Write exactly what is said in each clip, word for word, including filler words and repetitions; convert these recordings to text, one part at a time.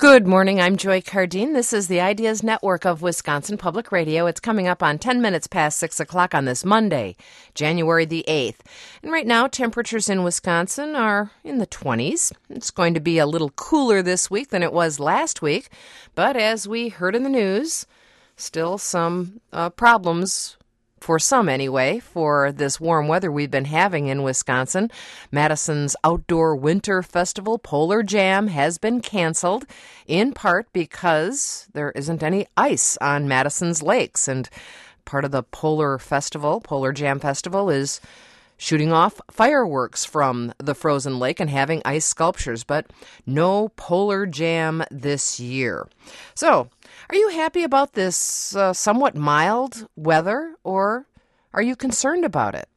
Good morning. I'm Joy Cardine. This is the Ideas Network of Wisconsin Public Radio. It's coming up on ten minutes past six o'clock on this Monday, January the eighth. And right now, temperatures in Wisconsin are in the twenties. It's going to be a little cooler this week than it was last week. But as we heard in the news, still some uh, problems for some anyway, for this warm weather we've been having in Wisconsin. Madison's Outdoor Winter Festival, Polar Jam, has been canceled, in part because there isn't any ice on Madison's lakes. And part of the Polar Festival, Polar Jam Festival, is shooting off fireworks from the frozen lake and having ice sculptures, but no Polar Jam this year. So, are you happy about this uh, somewhat mild weather, or are you concerned about it?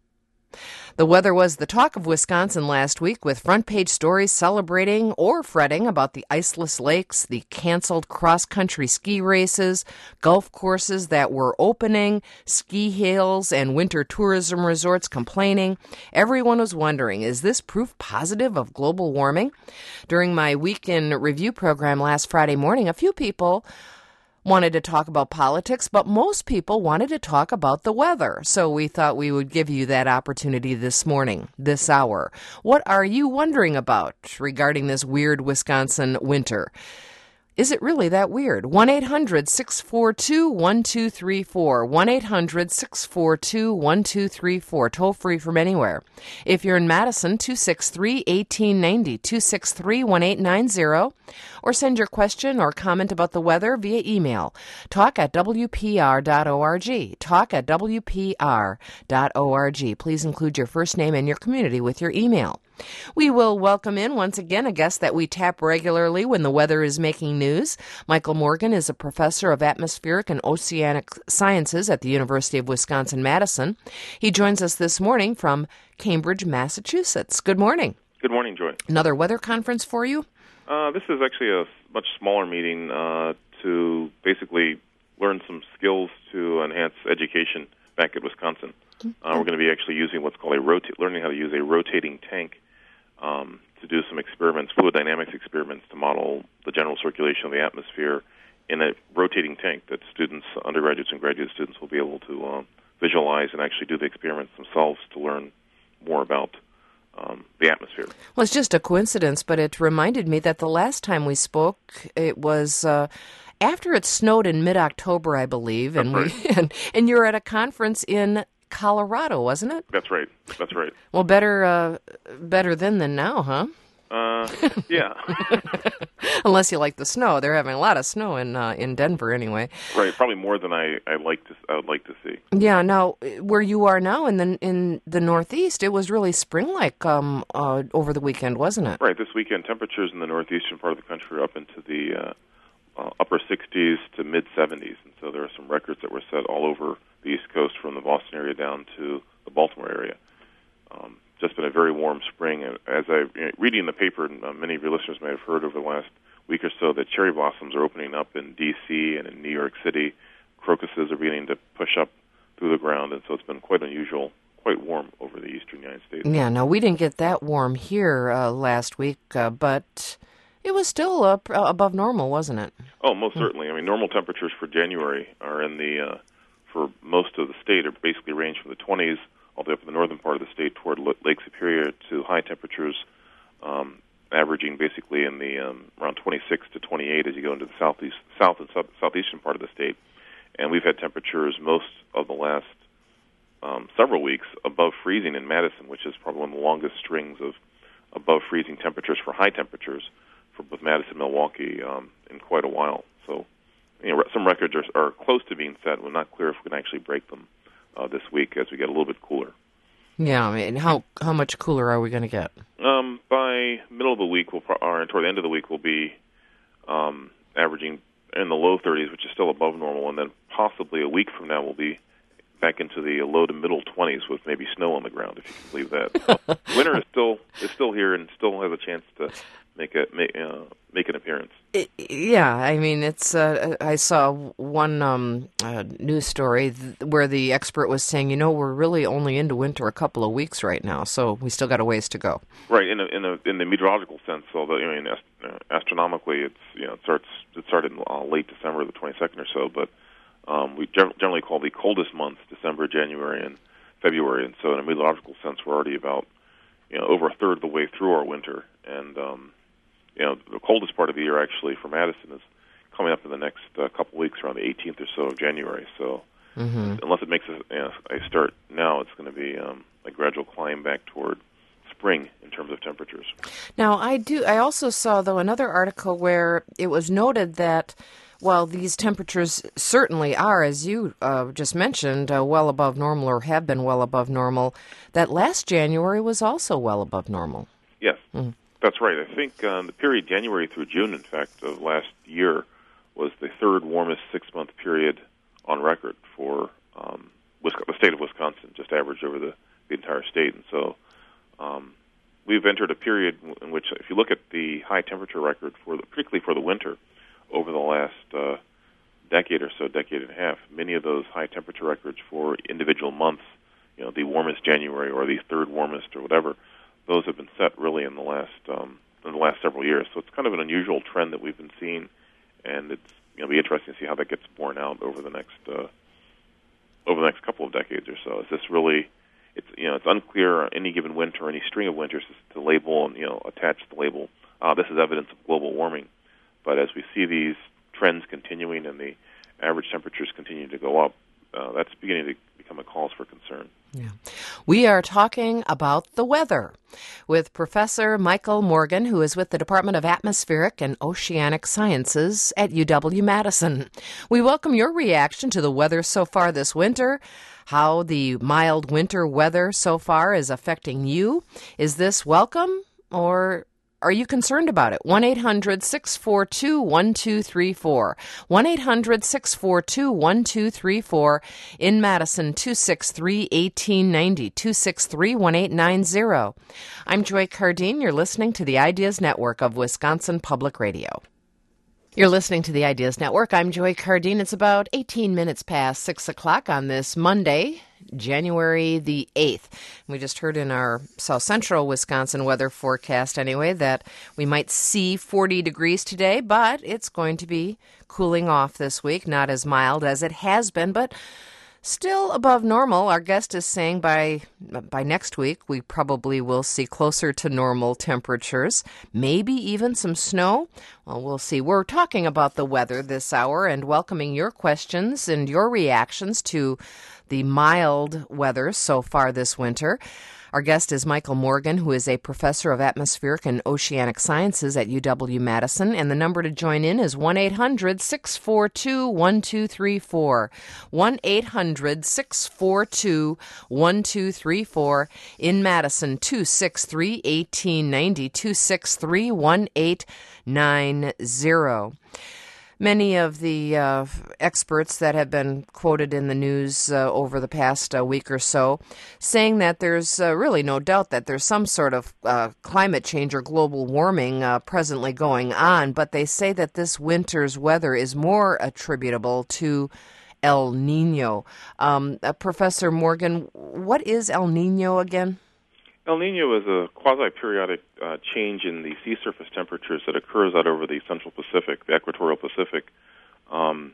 The weather was the talk of Wisconsin last week, with front-page stories celebrating or fretting about the iceless lakes, the canceled cross-country ski races, golf courses that were opening, ski hills, and winter tourism resorts complaining. Everyone was wondering, is this proof positive of global warming? During my weekend review program last Friday morning, a few people wanted to talk about politics, but most people wanted to talk about the weather. So we thought we would give you that opportunity this morning, this hour. What are you wondering about regarding this weird Wisconsin winter? Is it really that weird? one eight hundred six four two one two three four. one eight hundred six four two one two three four. Toll free from anywhere. If you're in Madison, two six three one eight nine zero, two six three one eight nine zero. Or send your question or comment about the weather via email. Talk at W P R dot org. Talk at W P R dot org. Please include your first name and your community with your email. We will welcome in once again a guest that we tap regularly when the weather is making news. Michael Morgan is a professor of atmospheric and oceanic sciences at the University of Wisconsin-Madison. He joins us this morning from Cambridge, Massachusetts. Good morning. Good morning, Joy. Another weather conference for you? Uh, this is actually a much smaller meeting uh, to basically learn some skills to enhance education back at Wisconsin. Uh, we're going to be actually using what's called a rota- learning how to use a rotating tank um, to do some experiments, fluid dynamics experiments, to model the general circulation of the atmosphere in a rotating tank that students, undergraduates and graduate students, will be able to uh, visualize and actually do the experiments themselves to learn more about um, the atmosphere. Well, it's just a coincidence, but it reminded me that the last time we spoke, it was Uh, after it snowed in mid-October, I believe, and That's we right. and, and you were at a conference in Colorado, wasn't it? That's right. That's right. Well, better uh, better then than now, huh? Uh, yeah. Unless you like the snow. They're having a lot of snow in uh, in Denver anyway. Right. Probably more than I I like to I would like to see. Yeah. Now, where you are now in the in the Northeast, it was really spring-like um, uh, over the weekend, wasn't it? Right. This weekend, temperatures in the northeastern part of the country are up into the uh, uh, upper sixties to mid seventies, and so there are some records that were set all over the East Coast, from the Boston area down to the Baltimore area. Um, just been a very warm spring, and as I you know, reading in the paper, and uh, many of your listeners may have heard over the last week or so that cherry blossoms are opening up in D C and in New York City. Crocuses are beginning to push up through the ground, and so it's been quite unusual, quite warm over the eastern United States. Yeah. No, we didn't get that warm here uh, last week, uh, but it was still uh, above normal, wasn't it? Oh, most certainly. I mean, normal temperatures for January are in the, uh, for most of the state, are basically range from the twenties all the way up in the northern part of the state toward Lake Superior, to high temperatures um, averaging basically in the um, around twenty-six to twenty-eight as you go into the southeast, south and south, southeastern part of the state. And we've had temperatures most of the last um, several weeks above freezing in Madison, which is probably one of the longest strings of above freezing temperatures for high temperatures for both Madison and Milwaukee um, in quite a while. So, you know, some records are, are close to being set. We're not clear if we can actually break them uh, this week as we get a little bit cooler. Yeah, I mean, how how much cooler are we going to get? Um, by middle of the week, we'll pro- or toward the end of the week, we'll be um, averaging in the low thirties, which is still above normal, and then possibly a week from now, we'll be back into the low to middle twenties with maybe snow on the ground, if you can believe that. So winter is still is still here and still has a chance to make a make, uh, make an appearance. It, yeah, I mean, it's. Uh, I saw one um, uh, news story th- where the expert was saying, you know, we're really only into winter a couple of weeks right now, so we still got a ways to go. Right, in a, in a, in the meteorological sense, although I mean, ast- uh, astronomically, it's you know it starts it started in uh, late December, the twenty-second or so, but um, we gen- generally call the coldest months December, January, and February, and so in a meteorological sense, we're already about you know over a third of the way through our winter, and um, you know, the coldest part of the year actually for Madison is coming up in the next uh, couple of weeks, around the eighteenth or so of January. So, mm-hmm. unless it makes a, you know, a start now, it's going to be um, a gradual climb back toward spring in terms of temperatures. Now, I do. I also saw though another article where it was noted that while these temperatures certainly are, as you uh, just mentioned, uh, well above normal or have been well above normal, that last January was also well above normal. Yes. Mm-hmm. That's right. I think um, the period January through June, in fact, of last year was the third warmest six-month period on record for um, the state of Wisconsin, just averaged over the, the entire state. And so um, we've entered a period in which, if you look at the high temperature record, for the, particularly for the winter, over the last uh, decade or so, decade and a half, many of those high temperature records for individual months, you know, the warmest January or the third warmest or whatever, those have been set really in the last um, in the last several years. So it's kind of an unusual trend that we've been seeing, and it's you know be interesting to see how that gets borne out over the next uh, over the next couple of decades or so. Is this really? It's you know it's unclear any given winter, any string of winters to label and you know attach the label. Uh, this is evidence of global warming. But as we see these trends continuing and the average temperatures continue to go up, uh, that's beginning to become a cause for concern. Yeah. We are talking about the weather with Professor Michael Morgan, who is with the Department of Atmospheric and Oceanic Sciences at U W-Madison. We welcome your reaction to the weather so far this winter, how the mild winter weather so far is affecting you. Is this welcome or are you concerned about it? one eight hundred six four two one two three four. one eight hundred six four two one two three four. In Madison, two six three, one eight nine zero. two six three, one eight nine zero. I'm Joy Cardine. You're listening to the Ideas Network of Wisconsin Public Radio. You're listening to the Ideas Network. I'm Joy Cardine. It's about eighteen minutes past six o'clock on this Monday, January the eighth. We just heard in our South Central Wisconsin weather forecast anyway that we might see forty degrees today, but it's going to be cooling off this week, not as mild as it has been, but still above normal. Our guest is saying by by next week we probably will see closer to normal temperatures, maybe even some snow. Well, we'll see. We're talking about the weather this hour and welcoming your questions and your reactions to the mild weather so far this winter. Our guest is Michael Morgan, who is a professor of atmospheric and oceanic sciences at U W-Madison, and the number to join in is one eight hundred six four two one two three four. one eight hundred six four two one two three four. In Madison, two six three, one eight nine zero. two six three, one eight nine zero. Many of the uh, experts that have been quoted in the news uh, over the past uh, week or so saying that there's uh, really no doubt that there's some sort of uh, climate change or global warming uh, presently going on, but they say that this winter's weather is more attributable to El Nino. Um, uh, Professor Morgan, what is El Nino again? El Nino is a quasi-periodic uh, change in the sea surface temperatures that occurs out over the central Pacific, the equatorial Pacific. Um,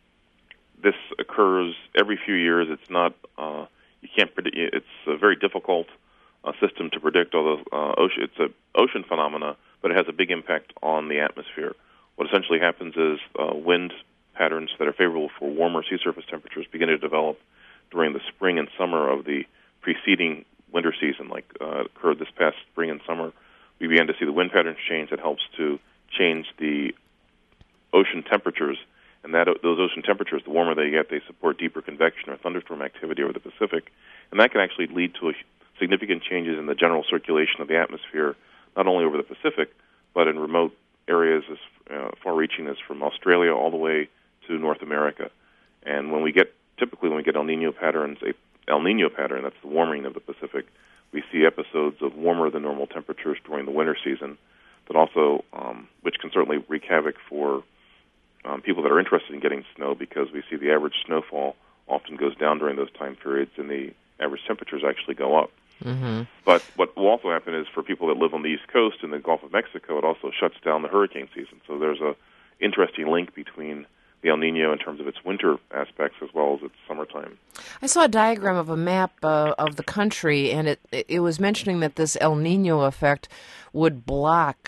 this occurs every few years. It's not, uh, you can't predict, it's a very difficult uh, system to predict, although uh, ocean, it's an ocean phenomena, but it has a big impact on the atmosphere. What essentially happens is uh, wind patterns that are favorable for warmer sea surface temperatures begin to develop during the spring and summer of the preceding winter season, like uh, occurred this past spring and summer. We began to see the wind patterns change. That helps to change the ocean temperatures, and that those ocean temperatures, the warmer they get, they support deeper convection or thunderstorm activity over the Pacific, and that can actually lead to a significant changes in the general circulation of the atmosphere, not only over the Pacific, but in remote areas as uh, far-reaching as from Australia all the way to North America. And when we get, typically when we get El Nino patterns, a El Nino pattern, that's the warming of the Pacific, we see episodes of warmer than normal temperatures during the winter season. that also, um, which can certainly wreak havoc for um, people that are interested in getting snow, because we see the average snowfall often goes down during those time periods, and the average temperatures actually go up. Mm-hmm. But what will also happen is for people that live on the East Coast in the Gulf of Mexico, it also shuts down the hurricane season. So there's a interesting link between the El Nino in terms of its winter aspects as well as its summertime. I saw a diagram of a map uh, of the country, and it it was mentioning that this El Nino effect would block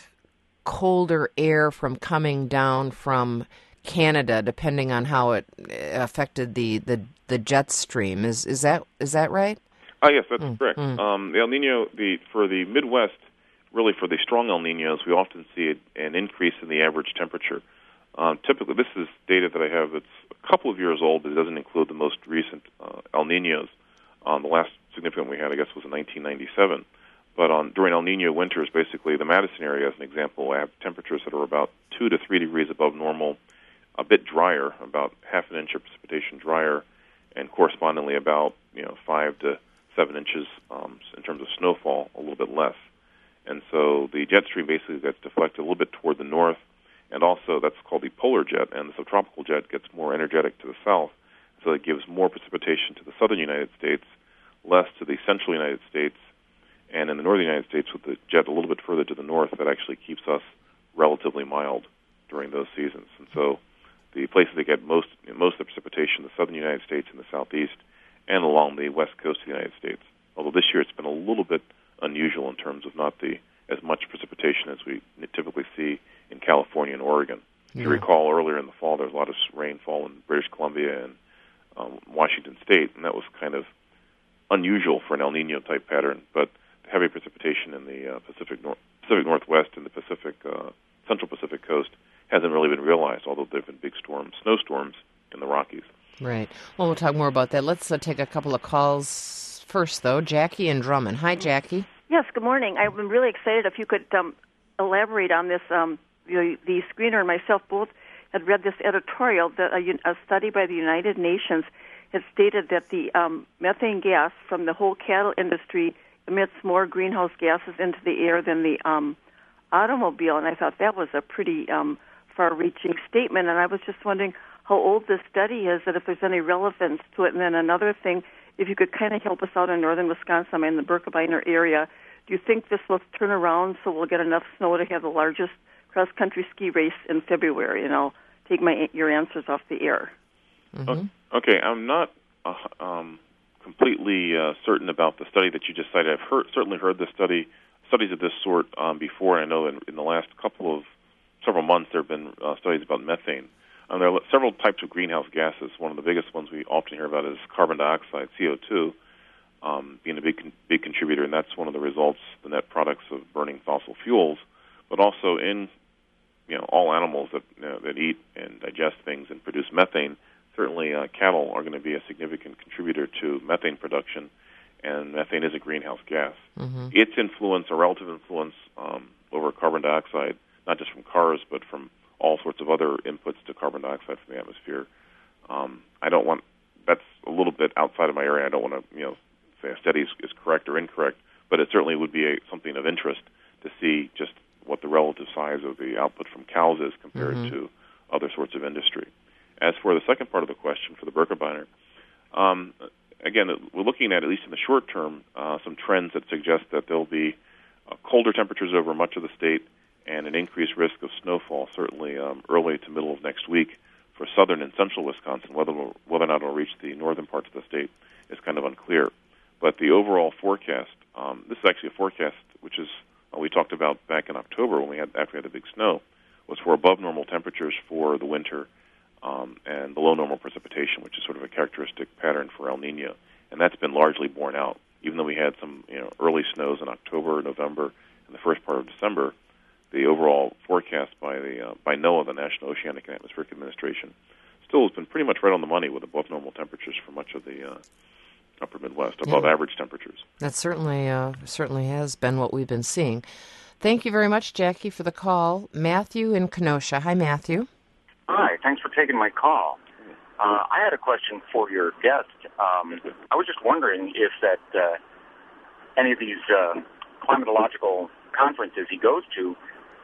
colder air from coming down from Canada, depending on how it affected the, the, the jet stream. Is is that is that right? Oh, yes, that's mm, correct. Mm. Um, the El Nino, the for the Midwest, really for the strong El Ninos, we often see a, an increase in the average temperature. Um, typically, this is data that I have that's a couple of years old, but it doesn't include the most recent uh, El Ninos. Um, the last significant we had, I guess, was in nineteen ninety-seven. But on during El Nino winters, basically, the Madison area, as an example, I have temperatures that are about two to three degrees above normal, a bit drier, about half an inch of precipitation drier, and correspondingly about you know five to seven inches um, in terms of snowfall, a little bit less. And so the jet stream basically gets deflected a little bit toward the north, and also that's called the polar jet, and the subtropical jet gets more energetic to the south, so it gives more precipitation to the southern United States, less to the central United States, and in the northern United States with the jet a little bit further to the north, that actually keeps us relatively mild during those seasons. And so the places that get most most of the precipitation, the southern United States and the southeast, and along the west coast of the United States. Although this year it's been a little bit unusual in terms of not the as much precipitation as we typically see in California and Oregon. Yeah. If you recall, earlier in the fall, there was a lot of rainfall in British Columbia and um, Washington State, and that was kind of unusual for an El Nino type pattern. But heavy precipitation in the uh, Pacific Nor- Pacific Northwest and the Pacific uh, Central Pacific Coast hasn't really been realized, although there have been big storms, snowstorms in the Rockies. Right. Well, we'll talk more about that. Let's uh, take a couple of calls first, though. Jackie and Drummond. Hi, Jackie. Yes, good morning. I'm really excited if you could um, elaborate on this. Um, the, the screener and myself both had read this editorial that a, a study by the United Nations had stated that the um, methane gas from the whole cattle industry emits more greenhouse gases into the air than the um, automobile, and I thought that was a pretty um, far-reaching statement, and I was just wondering how old this study is, and if there's any relevance to it. And then another thing, if you could kind of help us out in northern Wisconsin, I'm in the Birkebeiner area, do you think this will turn around so we'll get enough snow to have the largest cross-country ski race in February? And I'll take my your answers off the air. Mm-hmm. Okay, I'm not uh, um, completely uh, certain about the study that you just cited. I've heard, certainly heard the study, studies of this sort um, before, and I know in, in the last couple of, several months there have been uh, studies about methane. Um, there are several types of greenhouse gases. One of the biggest ones we often hear about is carbon dioxide, C O two, um, being a big con- big contributor, and that's one of the results, the net products of burning fossil fuels. But also in you know all animals that you know, that eat and digest things and produce methane, certainly uh, cattle are going to be a significant contributor to methane production, and methane is a greenhouse gas. Mm-hmm. Its influence, or relative influence, um, over carbon dioxide, not just from cars, but from all sorts of other inputs to carbon dioxide from the atmosphere. Um, I don't want, that's a little bit outside of my area. I don't want to, you know, say a study is, is correct or incorrect, but it certainly would be a, something of interest to see just what the relative size of the output from cows is compared mm-hmm. to other sorts of industry. As for the second part of the question for the Birkebeiner, um, again, we're looking at, at least in the short term, uh, some trends that suggest that there'll be uh, colder temperatures over much of the state and an increased risk of snowfall, certainly um, early to middle of next week for southern and central Wisconsin. Whether, whether or not it will reach the northern parts of the state is kind of unclear. But the overall forecast, um, this is actually a forecast which is uh, we talked about back in October when we had after we had the big snow, was for above normal temperatures for the winter um, and below normal precipitation, which is sort of a characteristic pattern for El Nino. And that's been largely borne out. Even though we had some you know, early snows in October, November, and the first part of December, the overall forecast by the uh, by NOAA, the National Oceanic and Atmospheric Administration, still has been pretty much right on the money with above normal temperatures for much of the uh, upper Midwest, above yeah. average temperatures. That certainly uh, certainly has been what we've been seeing. Thank you very much, Jackie, for the call. Matthew in Kenosha. Hi, Matthew. Hi, thanks for taking my call. Uh, I had a question for your guest. Um, I was just wondering if that uh, any of these uh, climatological conferences he goes to,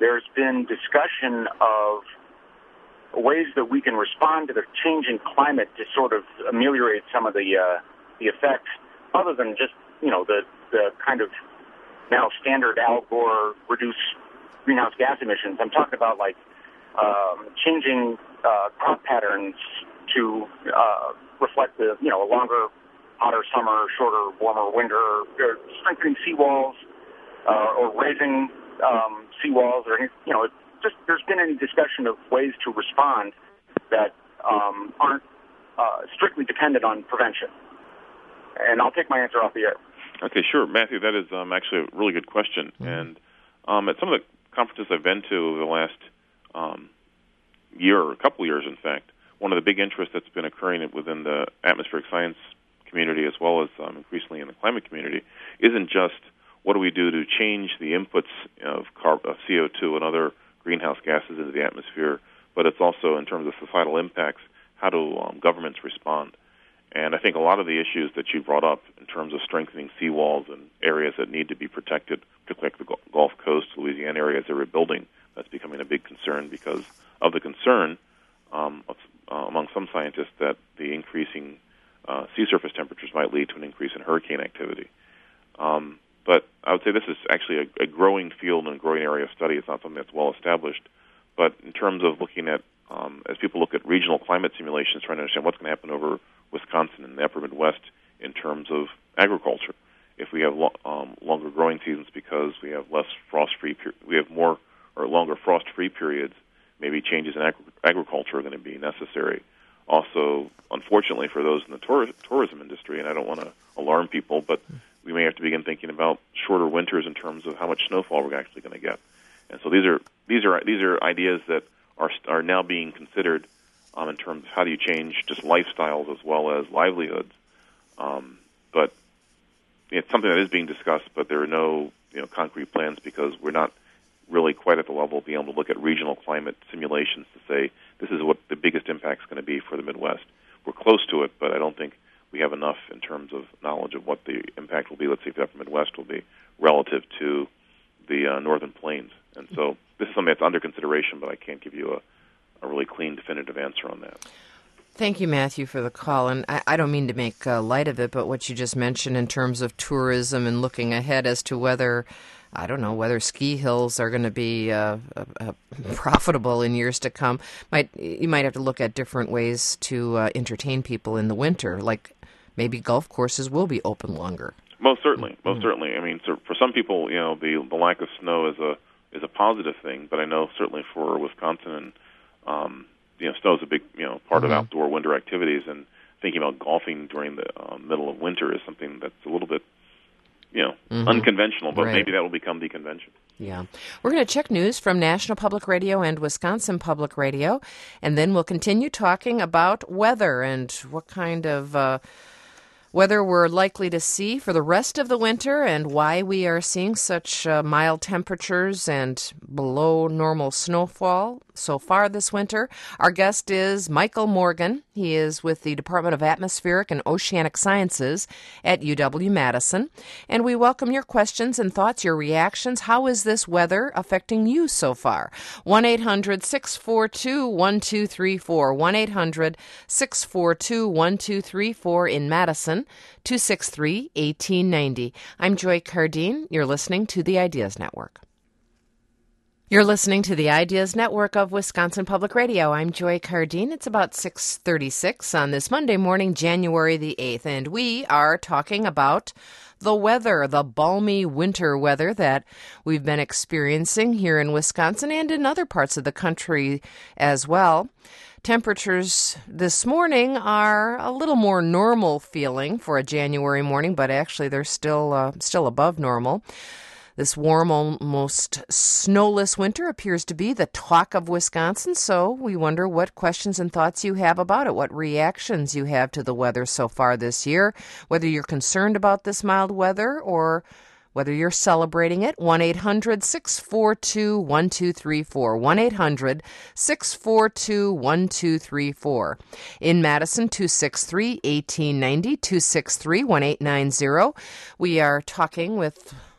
there's been discussion of ways that we can respond to the changing climate to sort of ameliorate some of the uh, the effects, other than just, you know, the, the kind of now standard Al Gore reduce greenhouse gas emissions. I'm talking about, like, um, changing uh, crop patterns to uh, reflect the, you know, a longer, hotter summer, shorter, warmer winter, or strengthening seawalls, uh, or raising um, seawalls, or, you know, just there's been any discussion of ways to respond that um, aren't uh, strictly dependent on prevention. And I'll take my answer off the air. Okay, sure. Matthew, that is um, actually a really good question. Mm-hmm. And um, at some of the conferences I've been to over the last um, year, or a couple of years, in fact, one of the big interests that's been occurring within the atmospheric science community, as well as um, increasingly in the climate community, isn't just what do we do to change the inputs of, carb- of C O two and other greenhouse gases into the atmosphere, but it's also in terms of societal impacts, how do um, governments respond? And I think a lot of the issues that you brought up in terms of strengthening seawalls and areas that need to be protected, particularly like the Gulf Coast, Louisiana areas they're rebuilding, that's becoming a big concern because of the concern um, of, uh, among some scientists that the increasing uh, sea surface temperatures might lead to an increase in hurricane activity. Um, but I would say this is actually a, a growing field and a growing area of study. It's not something that's well established. But in terms of looking at, um, as people look at regional climate simulations, trying to understand what's going to happen over Wisconsin and the upper Midwest in terms of agriculture, if we have lo- um, longer growing seasons because we have less frost-free, per- we have more or longer frost-free periods, maybe changes in agri- agriculture are going to be necessary. Also, unfortunately for those in the tour- tourism industry, and I don't want to alarm people, but we may have to begin thinking about shorter winters in terms of how much snowfall we're actually going to get. And so these are these are these are ideas that are are now being considered um, in terms of how do you change just lifestyles as well as livelihoods. Um, but it's something that is being discussed, but there are no you know concrete plans because we're not really quite at the level of being able to look at regional climate simulations to say this is what the biggest impact is going to be for the Midwest. We're close to it, but I don't think we have enough in terms of knowledge of what the impact will be, let's say, if the upper Midwest will be relative to the uh, northern plains. And so this is something that's under consideration, but I can't give you a, a really clean, definitive answer on that. Thank you, Matthew, for the call. And I, I don't mean to make uh, light of it, but what you just mentioned in terms of tourism and looking ahead as to whether, I don't know, whether ski hills are going to be uh, uh, profitable in years to come, might you might have to look at different ways to uh, entertain people in the winter, like maybe golf courses will be open longer. Most certainly, most mm-hmm. certainly. I mean, so for some people, you know, the the lack of snow is a is a positive thing, but I know certainly for Wisconsin, and um, you know, snow is a big you know part mm-hmm. of outdoor winter activities, and thinking about golfing during the uh, middle of winter is something that's a little bit you know mm-hmm. unconventional, but right. maybe that will become the convention. Yeah. We're going to check news from National Public Radio and Wisconsin Public Radio, and then we'll continue talking about weather and what kind of uh, weather we're likely to see for the rest of the winter and why we are seeing such uh, mild temperatures and below normal snowfall so far this winter. Our guest is Michael Morgan. He is with the Department of Atmospheric and Oceanic Sciences at U W-Madison. And we welcome your questions and thoughts, your reactions. How is this weather affecting you so far? one eight hundred six four two one two three four. one eight hundred six four two one two three four in Madison, two six three one eight nine zero. I'm Joy Cardine. You're listening to the Ideas Network. You're listening to the Ideas Network of Wisconsin Public Radio. I'm Joy Cardine. It's about six thirty-six on this Monday morning, January the eighth, and we are talking about the weather, the balmy winter weather that we've been experiencing here in Wisconsin and in other parts of the country as well. Temperatures this morning are a little more normal feeling for a January morning, but actually they're still uh, still above normal. This warm, almost snowless winter appears to be the talk of Wisconsin, so we wonder what questions and thoughts you have about it, what reactions you have to the weather so far this year, whether you're concerned about this mild weather or whether you're celebrating it. one eight hundred six four two one two three four. one eight hundred six four two one two three four. In Madison, two six three one eight nine zero, two six three one eight nine zero. We are talking with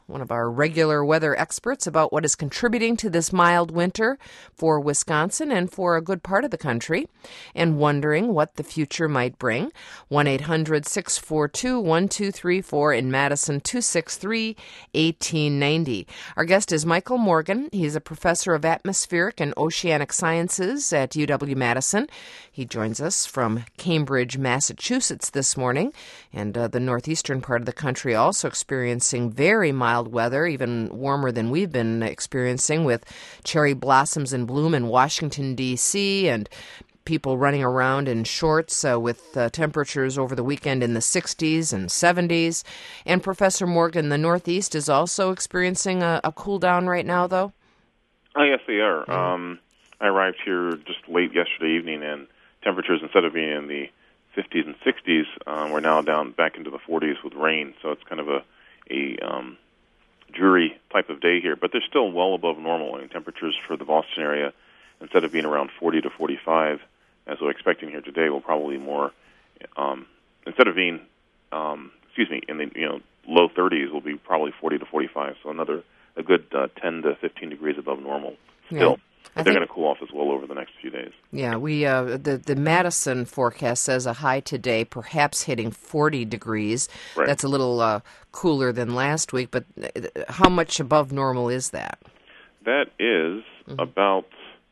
one of our regular weather experts, about what is contributing to this mild winter for Wisconsin and for a good part of the country, and wondering what the future might bring. one eight hundred six four two one two three four in Madison, two six three one eight nine zero. Our guest is Michael Morgan. He's a professor of atmospheric and oceanic sciences at U W-Madison. He joins us from Cambridge, Massachusetts this morning, and uh, the northeastern part of the country also experiencing very mild weather, even warmer than we've been experiencing, with cherry blossoms in bloom in Washington, D C, and people running around in shorts uh, with uh, temperatures over the weekend in the sixties and seventies. And Professor Morgan, the Northeast is also experiencing a, a cool down right now, though? Oh, yes, they are. Mm-hmm. Um, I arrived here just late yesterday evening, and temperatures, instead of being in the fifties and sixties, um, we're now down back into the forties with rain. So it's kind of a, a um, dreary type of day here. But they're still well above normal. I mean, temperatures for the Boston area, instead of being around forty to forty-five, as we're expecting here today, will probably more, um, instead of being, um, excuse me, in the you know low thirties, will be probably forty to forty-five. So another a good uh, ten to fifteen degrees above normal still. Yeah. But they're going to cool off as well over the next few days. Yeah, we uh, the the Madison forecast says a high today, perhaps hitting forty degrees. Right. That's a little uh, cooler than last week, but how much above normal is that? That is mm-hmm. about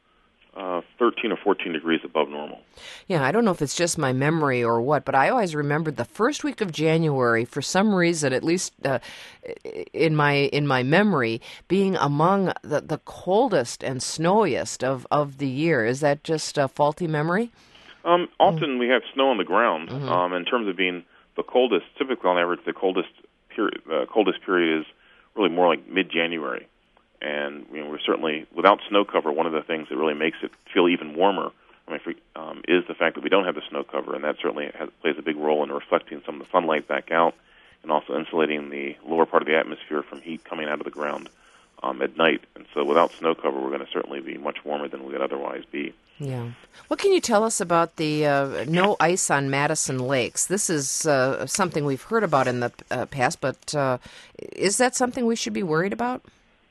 uh, thirteen or fourteen degrees above normal. Yeah, I don't know if it's just my memory or what, but I always remembered the first week of January, for some reason, at least uh, in my in my memory, being among the, the coldest and snowiest of, of the year. Is that just a faulty memory? Um, often mm-hmm. we have snow on the ground. Mm-hmm. Um, in terms of being the coldest, typically on average, the coldest period, uh, coldest period is really more like mid-January. And you know, we're certainly, without snow cover, one of the things that really makes it feel even warmer I mean, for, um, is the fact that we don't have the snow cover, and that certainly has, plays a big role in reflecting some of the sunlight back out and also insulating the lower part of the atmosphere from heat coming out of the ground um, at night. And so without snow cover, we're going to certainly be much warmer than we would otherwise be. Yeah. What can you tell us about the uh, no ice on Madison lakes? This is uh, something we've heard about in the uh, past, but uh, is that something we should be worried about?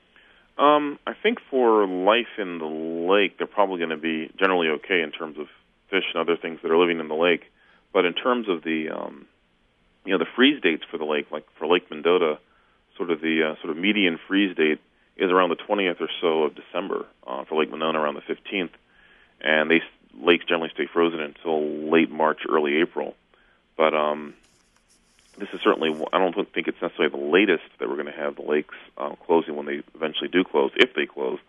Um, I think for life in the lake, they're probably going to be generally okay in terms of fish and other things that are living in the lake. But in terms of the, um, you know, the freeze dates for the lake, like for Lake Mendota, sort of the uh, sort of median freeze date is around the twentieth or so of December. Uh, for Lake Monona, around the fifteenth, and they lakes generally stay frozen until late March, early April. But um, this is certainly, I don't think it's necessarily the latest that we're going to have the lakes uh, closing when they eventually do close, if they close.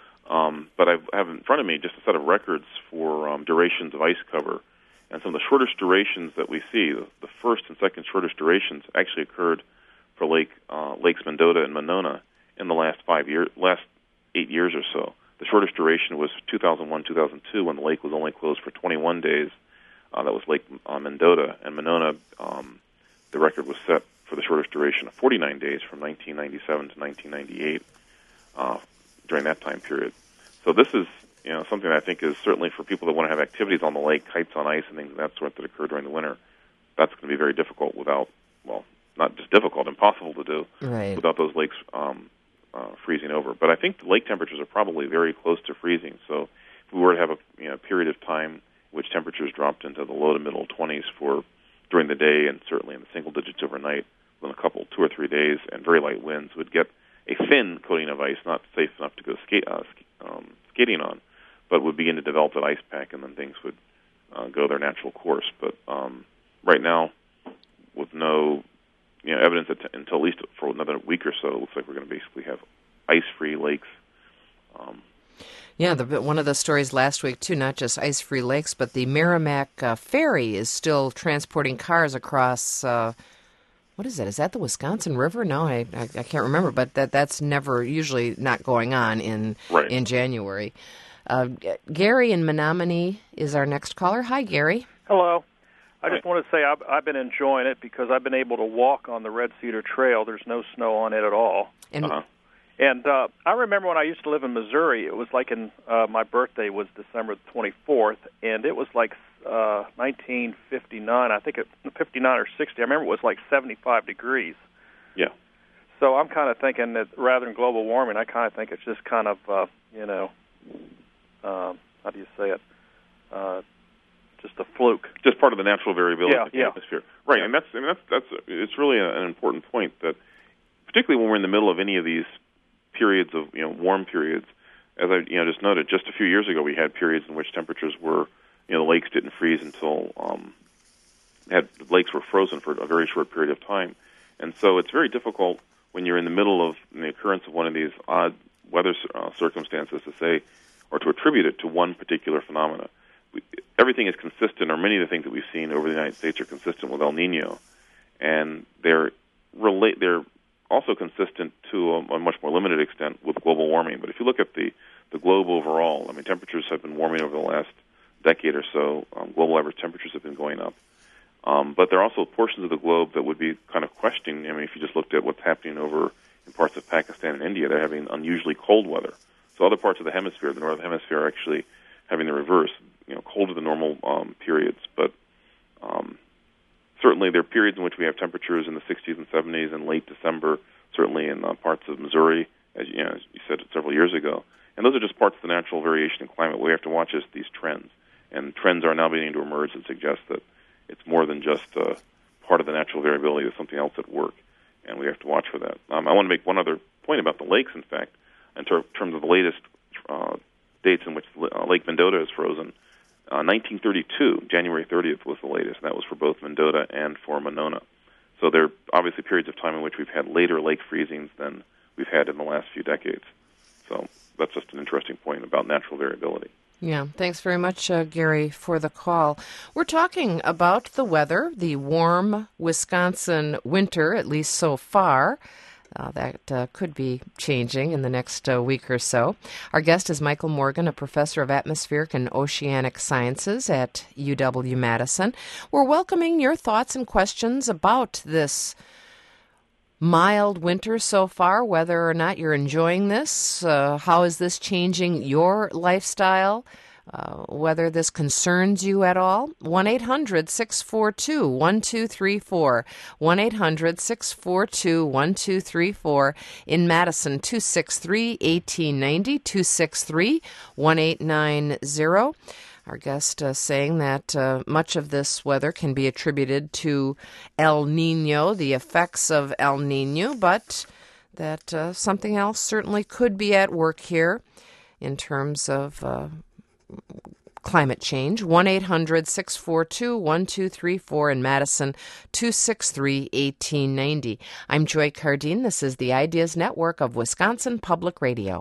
Um, but I have in front of me just a set of records for um, durations of ice cover. And some of the shortest durations that we see, the, the first and second shortest durations actually occurred for Lake uh, Lakes Mendota and Monona in the last five years, last eight years or so. The shortest duration was two thousand one, two thousand two, when the lake was only closed for twenty-one days. Uh, that was Lake uh, Mendota. And Monona, um, the record was set for the shortest duration of forty-nine days from nineteen ninety-seven to nineteen ninety-eight uh, during that time period. So this is, you know, something that I think is certainly for people that want to have activities on the lake, kites on ice and things of that sort that occur during the winter. That's going to be very difficult without, well, not just difficult, impossible to do right. without those lakes um, uh, freezing over. But I think the lake temperatures are probably very close to freezing. So if we were to have a you know, period of time in which temperatures dropped into the low to middle twenties for during the day and certainly in the single digits overnight, within a couple, two or three days, and very light winds, would get a thin coating of ice, not safe enough to go skate, uh, um, skating on, but would begin to develop that ice pack, and then things would uh, go their natural course. But um, right now, with no you know, evidence that t- until at least for another week or so, it looks like we're going to basically have ice-free lakes. Um, Yeah, the, one of the stories last week, too, not just ice-free lakes, but the Merrimack uh, Ferry is still transporting cars across, uh, what is that? Is that the Wisconsin River? No, I, I, I can't remember, but that that's never, usually not going on in right. in January. Uh, Gary in Menominee is our next caller. Hi, Gary. Hello. I just want to say I've, I've been enjoying it because I've been able to walk on the Red Cedar Trail. There's no snow on it at all. And uh-huh. And uh, I remember when I used to live in Missouri, it was like in, uh, my birthday was December twenty-fourth, and it was like uh, nineteen fifty-nine, I think it fifty-nine or sixty. I remember it was like seventy-five degrees. Yeah. So I'm kind of thinking that rather than global warming, I kind of think it's just kind of, uh, you know, um, how do you say it? Uh, just a fluke. Just part of the natural variability yeah, of the yeah. atmosphere. Right, yeah. and that's, I mean, that's, that's, it's really an important point that, particularly when we're in the middle of any of these periods of, you know, warm periods, as I, you know, just noted, just a few years ago we had periods in which temperatures were, you know, the lakes didn't freeze until, um, had, the lakes were frozen for a very short period of time. And so it's very difficult when you're in the middle of the occurrence of one of these odd weather uh, circumstances to say, or to attribute it to one particular phenomena. We, everything is consistent, or many of the things that we've seen over the United States are consistent with El Nino, and they're relate. They're also consistent to a, a much more limited extent with global warming. But if you look at the, the globe overall, I mean, temperatures have been warming over the last decade or so. Um, global average temperatures have been going up. Um, but there are also portions of the globe that would be kind of questioning. I mean, if you just looked at what's happening over in parts of Pakistan and India, they're having unusually cold weather. So other parts of the hemisphere, the northern hemisphere, are actually having the reverse, you know, colder than normal um, periods. But um, certainly there are periods in which we have temperatures in the sixties and seventies in late December, certainly in uh, parts of Missouri, as you, know, as you said several years ago. And those are just parts of the natural variation in climate. What we have to watch is these trends. And trends are now beginning to emerge that suggest that it's more than just uh, part of the natural variability. There's something else at work, and we have to watch for that. Um, I want to make one other point about the lakes, in fact, in ter- terms of the latest uh, dates in which uh, Lake Mendota is frozen. Uh, nineteen thirty-two, January thirtieth was the latest, and that was for both Mendota and for Monona. So there are obviously periods of time in which we've had later lake freezings than we've had in the last few decades. So that's just an interesting point about natural variability. Yeah, thanks very much, uh, Gary, for the call. We're talking about the weather, the warm Wisconsin winter, at least so far. Uh, that uh, could be changing in the next uh, week or so. Our guest is Michael Morgan, a professor of atmospheric and oceanic sciences at U W-Madison. We're welcoming your thoughts and questions about this mild winter so far, whether or not you're enjoying this. Uh, how is this changing your lifestyle? Uh, whether this concerns you at all. one eight hundred six four two one two three four. one eight hundred six four two one two three four. In Madison, two six three one eight nine zero, two six three one eight nine zero. Our guest uh, saying that uh, much of this weather can be attributed to El Nino, the effects of El Nino, but that uh, something else certainly could be at work here in terms of uh, climate change. one eight hundred six four two one two three four in Madison, two six three one eight nine zero. I'm Joy Cardine. This is the Ideas Network of Wisconsin Public Radio.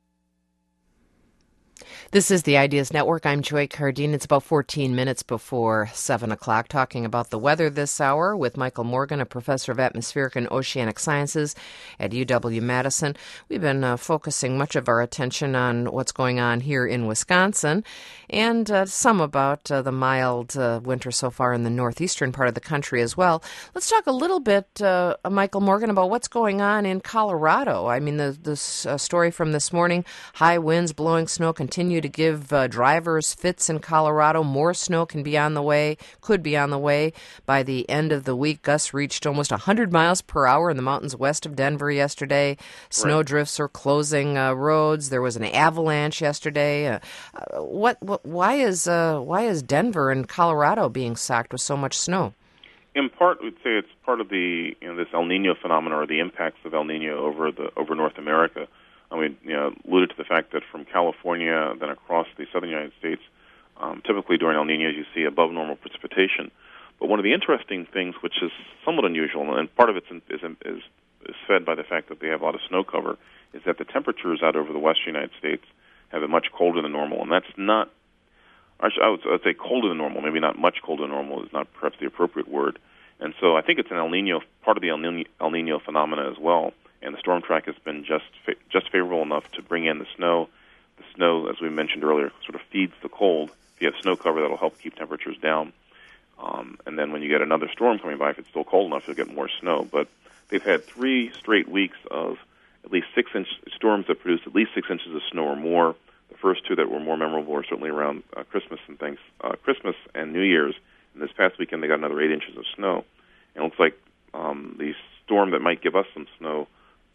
This is the Ideas Network. I'm Joy Cardine. It's about fourteen minutes before seven o'clock, talking about the weather this hour with Michael Morgan, a professor of atmospheric and oceanic sciences at U W-Madison. We've been uh, focusing much of our attention on what's going on here in Wisconsin and uh, some about uh, the mild uh, winter so far in the northeastern part of the country as well. Let's talk a little bit, uh, Michael Morgan, about what's going on in Colorado. I mean, the, this uh, story from this morning, high winds, blowing snow continue to give uh, drivers fits in Colorado. More snow can be on the way, could be on the way by the end of the week. Gusts reached almost one hundred miles per hour in the mountains west of Denver yesterday. Snow Right. drifts are closing uh, roads. There was an avalanche yesterday. Uh, uh, what, what? Why is uh, why is Denver and Colorado being socked with so much snow? In part, we'd say it's part of the you know this El Nino phenomenon, or the impacts of El Nino over the over North America. I mean, you know, alluded to the fact that from California, then across the southern United States, um, typically during El Nino, you see above normal precipitation. But one of the interesting things, which is somewhat unusual, and part of it is, is, is fed by the fact that they have a lot of snow cover, is that the temperatures out over the western United States have been much colder than normal. And that's not, I would, I would say colder than normal, maybe not much colder than normal is not perhaps the appropriate word. And so I think it's an El Nino, part of the El Nino, El Nino phenomena as well. And the storm track has been just fa- just favorable enough to bring in the snow. The snow, as we mentioned earlier, sort of feeds the cold. If you have snow cover, that'll help keep temperatures down. Um, and then when you get another storm coming by, if it's still cold enough, you'll get more snow. But they've had three straight weeks of at least six-inch storms that produced at least six inches of snow or more. The first two that were more memorable were certainly around uh, Christmas and thanks, uh, Christmas and New Year's. And this past weekend, they got another eight inches of snow. And it looks like um, the storm that might give us some snow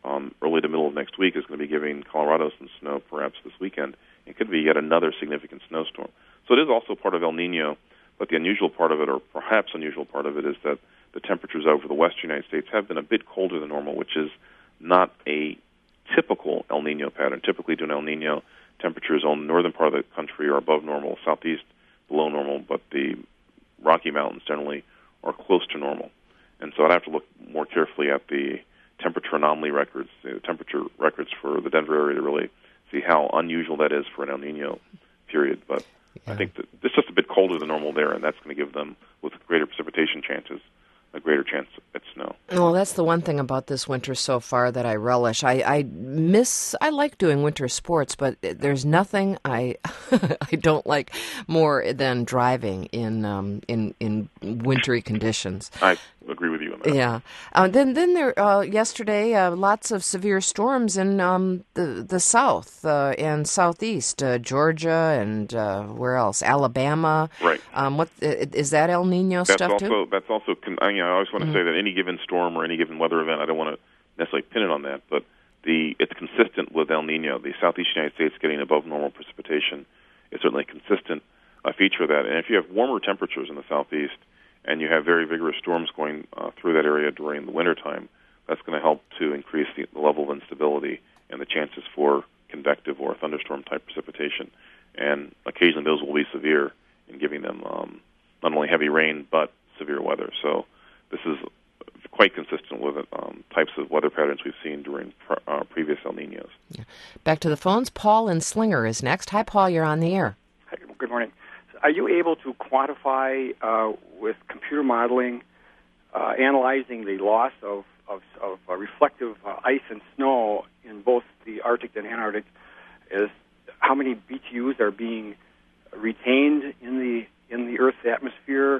um, early to middle of next week is going to be giving Colorado some snow perhaps this weekend. It could be yet another significant snowstorm. So it is also part of El Nino, but the unusual part of it, or perhaps unusual part of it, is that the temperatures over the western United States have been a bit colder than normal, which is not a typical El Nino pattern. Typically, during El Nino, temperatures on the northern part of the country are above normal, southeast below normal, but the Rocky Mountains generally are close to normal. And so I'd have to look more carefully at the temperature anomaly records, the temperature records for the Denver area to really see how unusual that is for an El Nino period. But yeah. I think that it's just a bit colder than normal there, and that's going to give them, with greater precipitation chances, a greater chance at snow. Well, that's the one thing about this winter so far that I relish. I, I miss, I like doing winter sports, but there's nothing I I don't like more than driving in um, in in wintry conditions. I agree with you on that. Yeah. Uh, then then there uh, yesterday uh, lots of severe storms in um, the the south uh, and southeast, uh, Georgia and uh, where else? Alabama. Right. Um, what is that El Nino that's stuff also, too? That's also. I, mean, I always want to mm-hmm. say that any given storm or any given weather event, I don't want to necessarily pin it on that, but the it's consistent with El Nino. The southeast United States getting above normal precipitation is certainly a consistent uh, feature of that. And if you have warmer temperatures in the southeast and you have very vigorous storms going uh, through that area during the wintertime, that's going to help to increase the, the level of instability and the chances for convective or thunderstorm-type precipitation. And occasionally those will be severe in giving them um, not only heavy rain but severe weather. So this is quite consistent with um, types of weather patterns we've seen during pr- uh, previous El Ninos. Yeah. Back to the phones. Paul in Slinger is next. Hi, Paul. You're on the air. Hi, good morning. Are you able to quantify uh, with computer modeling, uh, analyzing the loss of, of, of uh, reflective uh, ice and snow in both the Arctic and Antarctic, is how many B T Us are being retained in the in the Earth's atmosphere,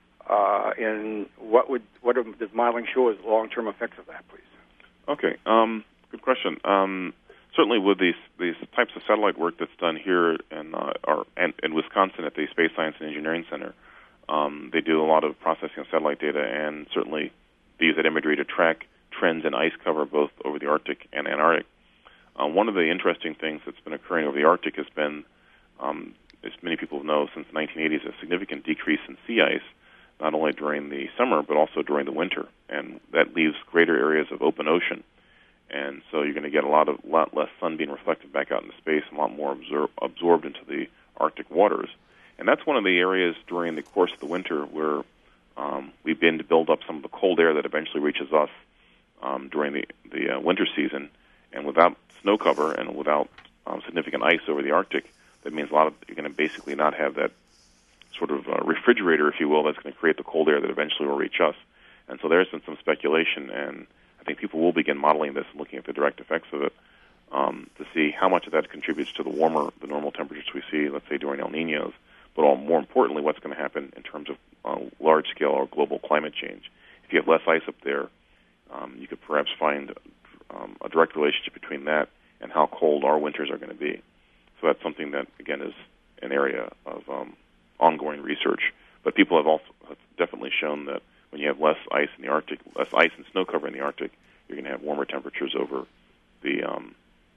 uh, and what would what does modeling show as long-term effects of that, please? Okay, um, good question. Um, certainly, with these these types of satellite work that's done here in uh, our, in, in Wisconsin at the Space Science and Engineering Center, um, they do a lot of processing of satellite data, and certainly they use that imagery to track trends in ice cover both over the Arctic and Antarctic. Uh, one of the interesting things that's been occurring over the Arctic has been, um, as many people know, since the nineteen eighties, a significant decrease in sea ice, not only during the summer but also during the winter, and that leaves greater areas of open ocean. And so you're going to get a lot of lot less sun being reflected back out into space, and a lot more absor- absorbed into the Arctic waters. And that's one of the areas during the course of the winter where um, we've been to build up some of the cold air that eventually reaches us um, during the the uh, winter season. And without snow cover and without um, significant ice over the Arctic, that means a lot of you're going to basically not have that sort of uh, refrigerator, if you will, that's going to create the cold air that eventually will reach us. And so there's been some speculation, and I think people will begin modeling this and looking at the direct effects of it um, to see how much of that contributes to the warmer, the normal temperatures we see, let's say, during El Ninos, but all, more importantly, what's going to happen in terms of uh, large-scale or global climate change. If you have less ice up there, um, you could perhaps find um, a direct relationship between that and how cold our winters are going to be. So that's something that, again, is an area of um, ongoing research. But people have also have definitely shown that when you have less ice in the Arctic, less ice and snow cover in the Arctic, you're going to have warmer temperatures over the, um,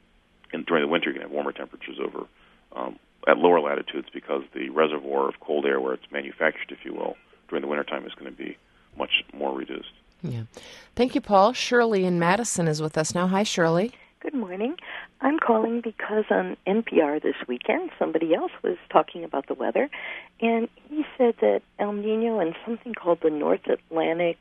and during the winter you're going to have warmer temperatures over um, at lower latitudes because the reservoir of cold air where it's manufactured, if you will, during the wintertime is going to be much more reduced. Yeah. Thank you, Paul. Shirley in Madison is with us now. Hi, Shirley. Good morning. I'm calling because on N P R this weekend, somebody else was talking about the weather, and he said that El Nino and something called the North Atlantic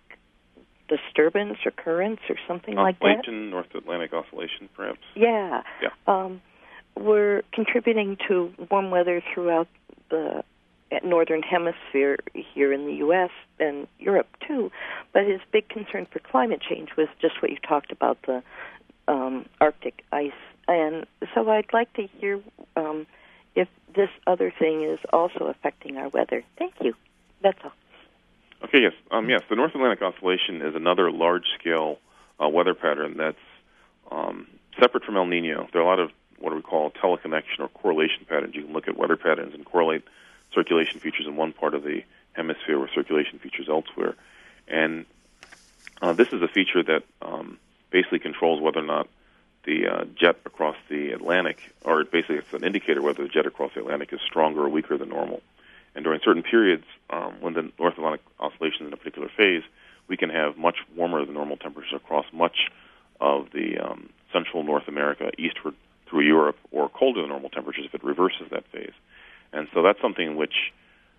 disturbance or currents or something like that. Oscillation, North Atlantic oscillation, perhaps. Yeah. Yeah. Um, were contributing to warm weather throughout the northern hemisphere here in the U S and Europe, too. But his big concern for climate change was just what you talked about, the Um, Arctic ice. And so I'd like to hear um, if this other thing is also affecting our weather. Thank you. That's all. Okay, yes. Um, yes, the North Atlantic Oscillation is another large-scale uh, weather pattern that's um, separate from El Nino. There are a lot of what we call teleconnection or correlation patterns. You can look at weather patterns and correlate circulation features in one part of the hemisphere with circulation features elsewhere. And uh, this is a feature that um, basically controls whether or not the uh, jet across the Atlantic, or basically it's an indicator whether the jet across the Atlantic is stronger or weaker than normal. And during certain periods, um, when the North Atlantic Oscillation is in a particular phase, we can have much warmer than normal temperatures across much of the um, central North America, eastward through Europe, or colder than normal temperatures if it reverses that phase. And so that's something which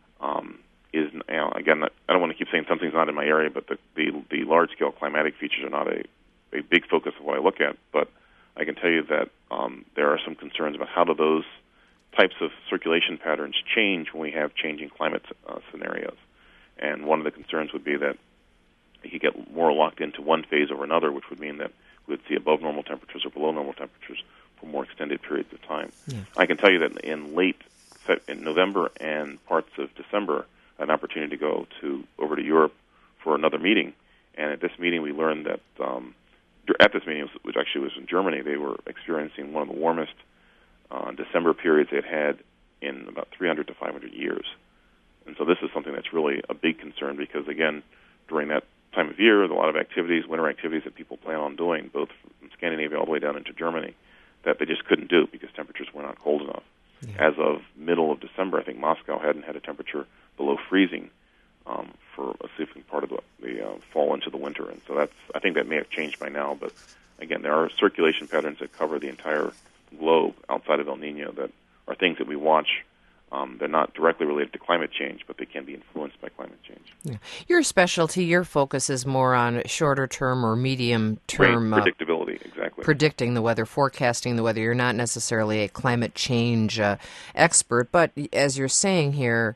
um, is, you know, again, I don't want to keep saying something's not in my area, but the, the, the large-scale climatic features are not a, a big focus of what I look at. But I can tell you that um, there are some concerns about how do those types of circulation patterns change when we have changing climate uh, scenarios. And one of the concerns would be that you could get more locked into one phase over another, which would mean that we would see above normal temperatures or below normal temperatures for more extended periods of time. Yeah. I can tell you that in late in November and parts of December, an opportunity to go to over to Europe for another meeting. And at this meeting, we learned that um, at this meeting, which actually was in Germany, they were experiencing one of the warmest uh, December periods they'd had in about three hundred to five hundred years. And so this is something that's really a big concern because, again, during that time of year, there's a lot of activities, winter activities that people plan on doing, both from Scandinavia all the way down into Germany, that they just couldn't do because temperatures were not cold enough. Yeah. As of middle of December, I think Moscow hadn't had a temperature below freezing um, for a significant part of the, the uh, fall into the winter. And so that's, I think that may have changed by now, but again, there are circulation patterns that cover the entire globe outside of El Nino that are things that we watch. Um, they're not directly related to climate change, but they can be influenced by climate change. Yeah. Your specialty, your focus is more on shorter term or medium term right. predictability, uh, exactly. Predicting the weather, forecasting the weather. You're not necessarily a climate change uh, expert, but as you're saying here,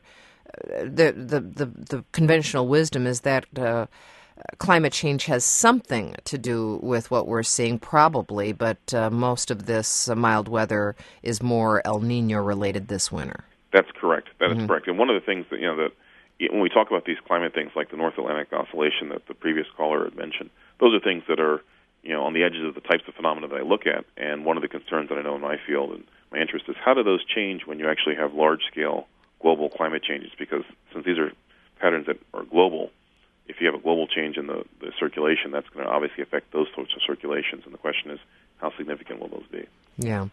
the the the, the conventional wisdom is that uh, climate change has something to do with what we're seeing, probably, but uh, most of this uh, mild weather is more El Nino related this winter. That's correct. That mm-hmm. is correct. And one of the things that, you know, that when we talk about these climate things like the North Atlantic Oscillation that the previous caller had mentioned, those are things that are, you know, on the edges of the types of phenomena that I look at. And one of the concerns that I know in my field and my interest is how do those change when you actually have large-scale global climate changes? Because since these are patterns that are global, if you have a global change in the, the circulation, that's going to obviously affect those sorts of circulations. And the question is, how significant will those be? Yeah.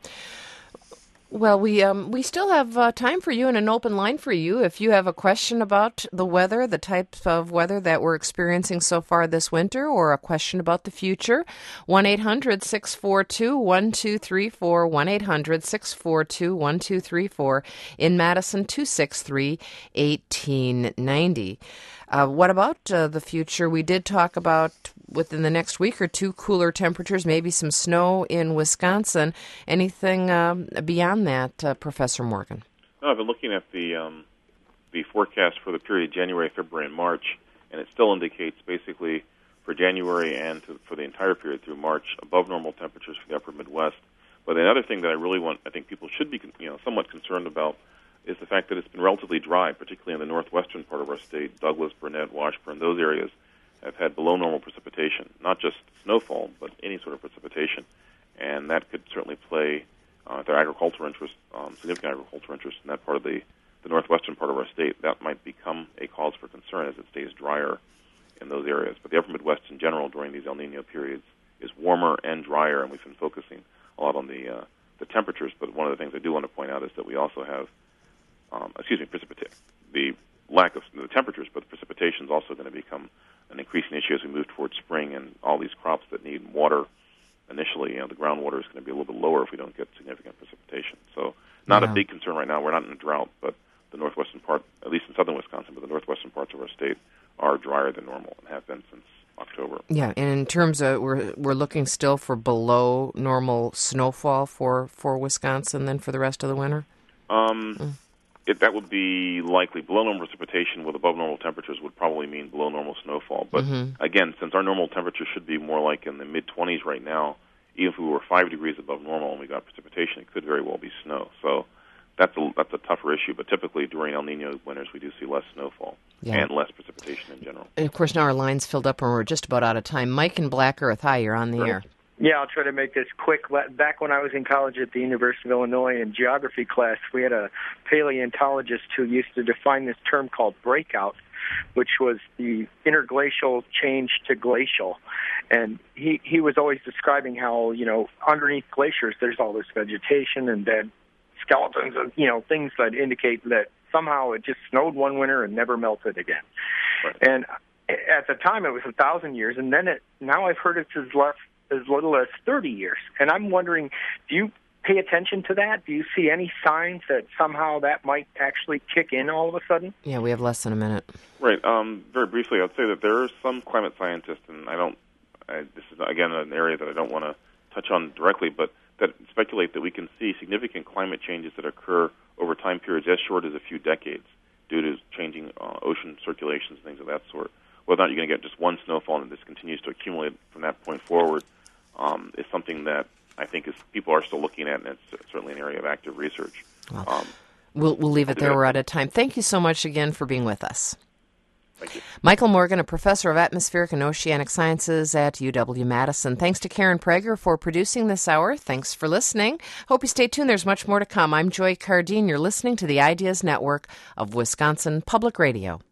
Well, we um, we still have uh, time for you and an open line for you. If you have a question about the weather, the type of weather that we're experiencing so far this winter, or a question about the future, one eight hundred six four two one two three four, one eight hundred six four two one two three four, in Madison two six three, one eight nine zero. Uh, what about uh, the future? We did talk about within the next week or two cooler temperatures, maybe some snow in Wisconsin. Anything um, beyond that, uh, Professor Morgan? No, I've been looking at the um, the forecast for the period January, February, and March, and it still indicates basically for January and to, for the entire period through March above normal temperatures for the upper Midwest. But another thing that I really want, I think people should be, you know, somewhat concerned about is the fact that it's been relatively dry, particularly in the northwestern part of our state. Douglas, Burnett, Washburn, those areas have had below normal precipitation, not just snowfall, but any sort of precipitation. And that could certainly play uh, their agricultural interest, um, significant agricultural interest in that part of the, the northwestern part of our state. That might become a cause for concern as it stays drier in those areas. But the upper Midwest in general during these El Nino periods is warmer and drier, and we've been focusing a lot on the uh, the temperatures. But one of the things I do want to point out is that we also have Um, excuse me, precipitation. The lack of the temperatures, but the precipitation is also going to become an increasing issue as we move towards spring, and all these crops that need water initially, you know, the groundwater is going to be a little bit lower if we don't get significant precipitation. So not yeah. a big concern right now. We're not in a drought, but the northwestern part, at least in southern Wisconsin, but the northwestern parts of our state are drier than normal and have been since October. Yeah, and in terms of, we're we're looking still for below normal snowfall for, for Wisconsin then for the rest of the winter? Um. Mm. It, that would be likely. Below normal precipitation with above normal temperatures would probably mean below normal snowfall. But mm-hmm. again, since our normal temperature should be more like in the mid-twenties right now, even if we were five degrees above normal and we got precipitation, it could very well be snow. So that's a, that's a tougher issue. But typically during El Nino winters, we do see less snowfall yeah. and less precipitation in general. And of course, now our line's filled up and we're just about out of time. Mike in Black Earth, hi, you're on the sure. air. Yeah, I'll try to make this quick. Back when I was in college at the University of Illinois in geography class, we had a paleontologist who used to define this term called breakout. which was the interglacial change to glacial. And he, he was always describing how, you know, underneath glaciers there's all this vegetation and dead skeletons of, you know, things that indicate that somehow it just snowed one winter and never melted again. Right. And at the time it was a thousand years, and then it now I've heard it's as less as little as thirty years. And I'm wondering, do you pay attention to that? Do you see any signs that somehow that might actually kick in all of a sudden? Yeah, we have less than a minute. Right. Um, very briefly, I'd say that there are some climate scientists, and I don't. I, this is again an area that I don't want to touch on directly, but that speculate that we can see significant climate changes that occur over time periods as short as a few decades due to changing uh, ocean circulations and things of that sort. Whether or not you're going to get just one snowfall and this continues to accumulate from that point forward um, is something that I think is people are still looking at, and it's certainly an area of active research. Well, um, we'll, we'll leave it there. We're out of time. Thank you so much again for being with us. Thank you. Michael Morgan, a professor of atmospheric and oceanic sciences at U W-Madison. Thanks to Karen Prager for producing this hour. Thanks for listening. Hope you stay tuned. There's much more to come. I'm Joy Cardine. You're listening to the Ideas Network of Wisconsin Public Radio.